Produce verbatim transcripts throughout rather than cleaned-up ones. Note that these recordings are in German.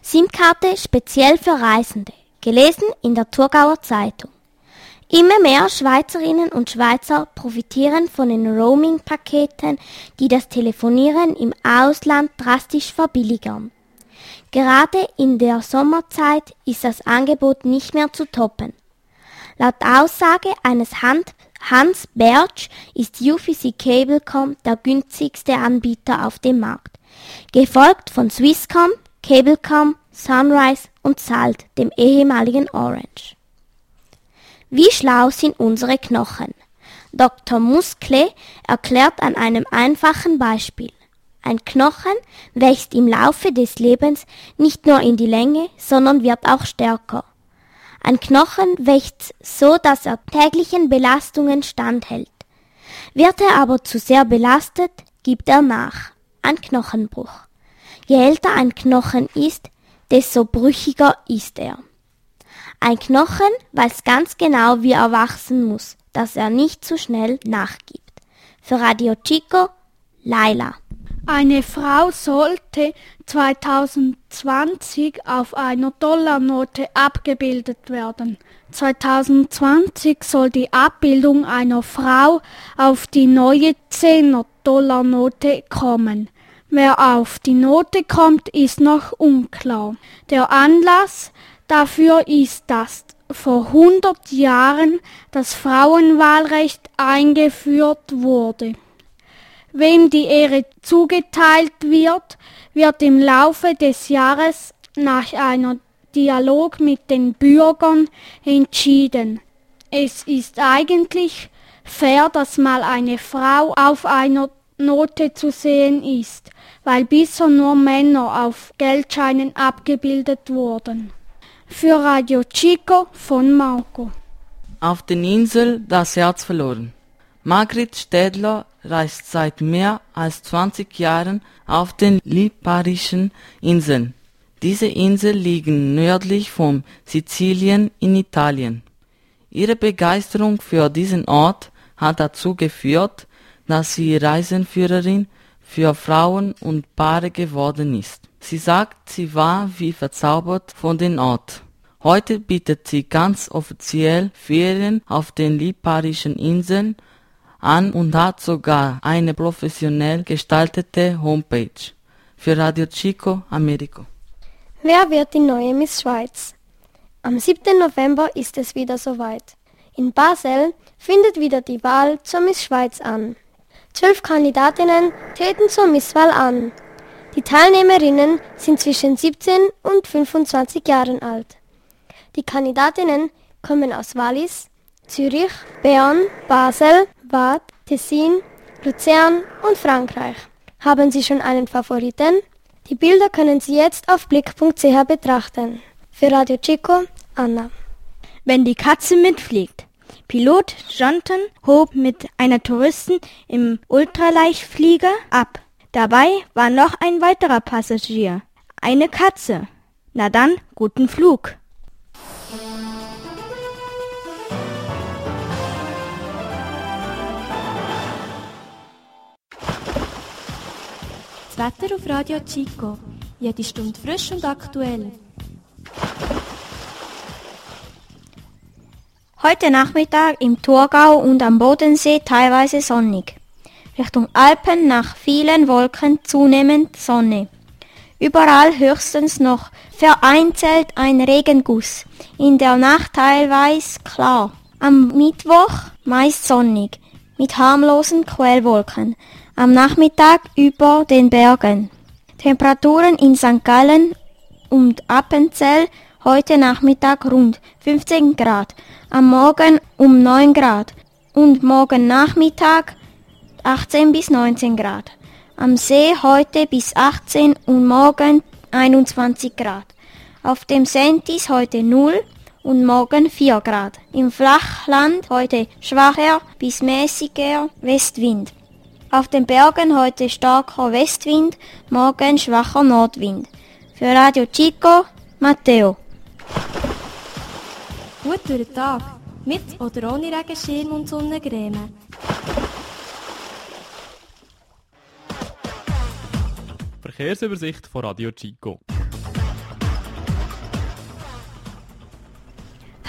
SIM-Karte speziell für Reisende, gelesen in der Thurgauer Zeitung. Immer mehr Schweizerinnen und Schweizer profitieren von den Roaming-Paketen, die das Telefonieren im Ausland drastisch verbilligern. Gerade in der Sommerzeit ist das Angebot nicht mehr zu toppen. Laut Aussage eines Hand Hans Bertsch ist U V C Cablecom der günstigste Anbieter auf dem Markt, gefolgt von Swisscom, Cablecom, Sunrise und Salt, dem ehemaligen Orange. Wie schlau sind unsere Knochen? Doktor Muskle erklärt an einem einfachen Beispiel. Ein Knochen wächst im Laufe des Lebens nicht nur in die Länge, sondern wird auch stärker. Ein Knochen wächst so, dass er täglichen Belastungen standhält. Wird er aber zu sehr belastet, gibt er nach. Ein Knochenbruch. Je älter ein Knochen ist, desto brüchiger ist er. Ein Knochen weiß ganz genau, wie er wachsen muss, dass er nicht zu schnell nachgibt. Für Radio Chico, Laila. Eine Frau sollte zweitausendzwanzig auf einer Dollarnote abgebildet werden. zweitausendzwanzig soll die Abbildung einer Frau auf die neue zehner-Dollar-Note kommen. Wer auf die Note kommt, ist noch unklar. Der Anlass dafür ist, dass vor hundert Jahren das Frauenwahlrecht eingeführt wurde. Wem die Ehre zugeteilt wird, wird im Laufe des Jahres nach einem Dialog mit den Bürgern entschieden. Es ist eigentlich fair, dass mal eine Frau auf einer Note zu sehen ist, weil bisher nur Männer auf Geldscheinen abgebildet wurden. Für Radio Chico von Marco. Auf den Inseln das Herz verloren. Margrit Städler reist seit mehr als zwanzig Jahren auf den Liparischen Inseln. Diese Inseln liegen nördlich von Sizilien in Italien. Ihre Begeisterung für diesen Ort hat dazu geführt, dass sie Reisenführerin für Frauen und Paare geworden ist. Sie sagt, sie war wie verzaubert von dem Ort. Heute bietet sie ganz offiziell Ferien auf den Liparischen Inseln an und hat sogar eine professionell gestaltete Homepage für Radio Chico Americo. Wer wird die neue Miss Schweiz? Am siebten November ist es wieder soweit. In Basel findet wieder die Wahl zur Miss Schweiz an. Zwölf Kandidatinnen treten zur Misswahl an. Die Teilnehmerinnen sind zwischen siebzehn und fünfundzwanzig Jahren alt. Die Kandidatinnen kommen aus Wallis, Zürich, Bern, Basel, Waadt, Tessin, Luzern und Frankreich. Haben Sie schon einen Favoriten? Die Bilder können Sie jetzt auf blick punkt c h betrachten. Für Radio Chico, Anna. Wenn die Katze mitfliegt. Pilot Jonathan hob mit einer Touristin im Ultraleichtflieger ab. Dabei war noch ein weiterer Passagier. Eine Katze. Na dann, guten Flug. Das Wetter auf Radio Chico. Jede Stunde frisch und aktuell. Heute Nachmittag im Thurgau und am Bodensee teilweise sonnig. Richtung Alpen nach vielen Wolken zunehmend Sonne. Überall höchstens noch vereinzelt ein Regenguss. In der Nacht teilweise klar. Am Mittwoch meist sonnig, mit harmlosen Quellwolken. Am Nachmittag über den Bergen. Temperaturen in Sankt Gallen und Appenzell heute Nachmittag rund fünfzehn Grad. Am Morgen um neun Grad und morgen Nachmittag achtzehn bis neunzehn Grad. Am See heute bis achtzehn und morgen einundzwanzig Grad. Auf dem Sentis heute null und morgen vier Grad. Im Flachland heute schwacher bis mäßiger Westwind. Auf den Bergen heute starker Westwind, morgen schwacher Nordwind. Für Radio Chico, Matteo. Gut durch den Tag, mit oder ohne Regenschirm und Sonnencreme. Verkehrsübersicht von Radio Chico.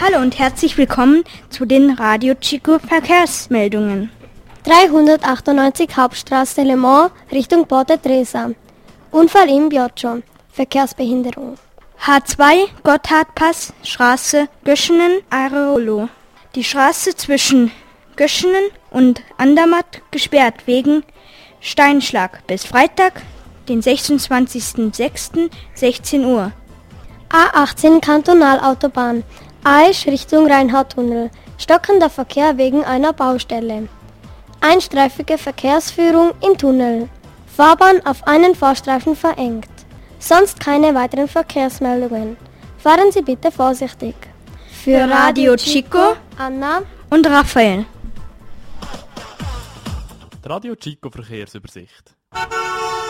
Hallo und herzlich willkommen zu den Radio Chico Verkehrsmeldungen. dreihundertachtundneunzig Hauptstraße Le Mans Richtung Porte Tresa. Unfall in Bioggio. Verkehrsbehinderung. H zwei Gotthardpass, Straße Göschenen-Areolo. Die Straße zwischen Göschenen und Andermatt gesperrt wegen Steinschlag bis Freitag, den sechsundzwanzigsten sechsten sechzehn Uhr. A achtzehn Kantonalautobahn. Aisch Richtung Rheinhardtunnel. Stockender Verkehr wegen einer Baustelle. Einstreifige Verkehrsführung im Tunnel. Fahrbahn auf einen Fahrstreifen verengt. Sonst keine weiteren Verkehrsmeldungen. Fahren Sie bitte vorsichtig. Für Radio Chico, Anna und Raphael. Die Radio Chico Verkehrsübersicht.